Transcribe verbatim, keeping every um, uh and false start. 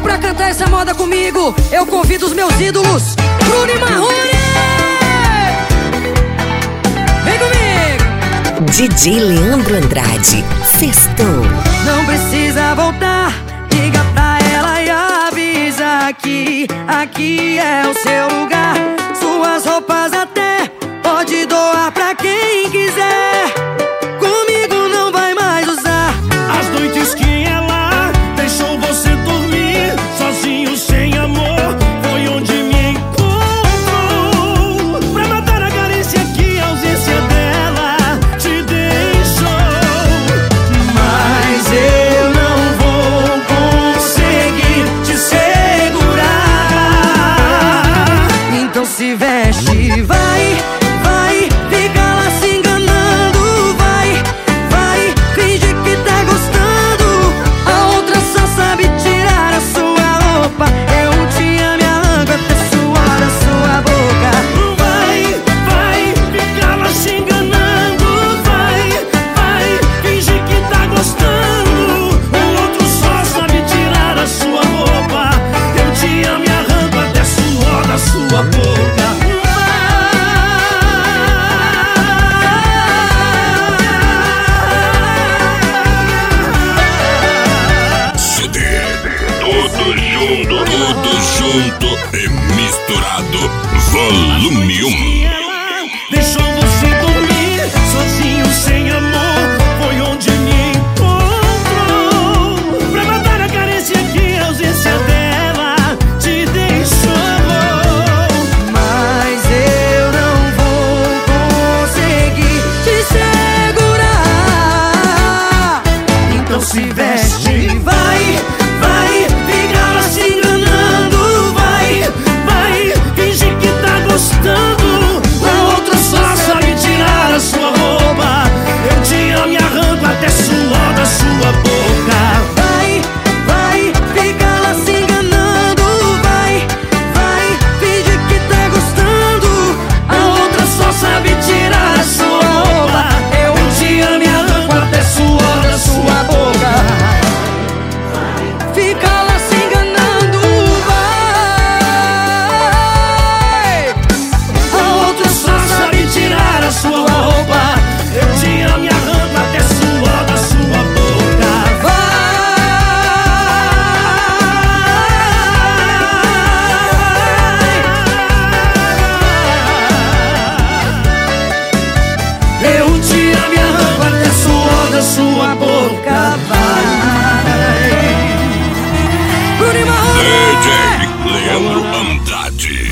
pra cantar essa moda comigo, eu convido os meus ídolos, Bruno e Marrone! Vem comigo! D J Leandro Andrade, Sextou. Não precisa voltar, liga pra ela e avisa que aqui é o seu lugar. Suas roupas até pode doar pra quem quiser. Comigo não vai mais usar. As noites que ela deixou você dormir sozinho, sem amor, foi onde me encontrou. Pra matar a carência que a ausência dela te deixou. Mas eu não vou conseguir te segurar. Então se veste, vai, vai, fica lá se enganando. Vai, vai, finge que tá gostando. A outra só sabe tirar a sua roupa. Eu te amo e arranco até suor da sua boca. Vai, vai, fica lá se enganando. Vai, vai, finge que tá gostando. O outro só sabe tirar a sua roupa. Eu te amo e arranco até suor da sua boca. C D, tudo junto, tudo junto e misturado, volume um. Ela deixou você dormir sozinho, sem amor, foi onde me encontrou. Pra matar a carência que a ausência dela te deixou. Mas eu não vou conseguir te segurar. Então se veste, vai, vai, fica lá se enganando. Vai, Vai, finge que tá gostando. O outro só sabe tirar a sua roupa. Eu te amo e arranco até suor da sua boca. vai, vai, fica lá se enganando. Vai, vai, finge que tá gostando. A outra só sabe tirar a sua roupa. Eu te amo e arranco até suor da sua boca. Fica lá se enganando. Vai, A outra só sabe tirar a sua roupa. Eu te amo e arranco até suor da sua boca. Eu te amo e arranco até suor da sua boca. Bruno e Marrone! D J Leandro Andrade.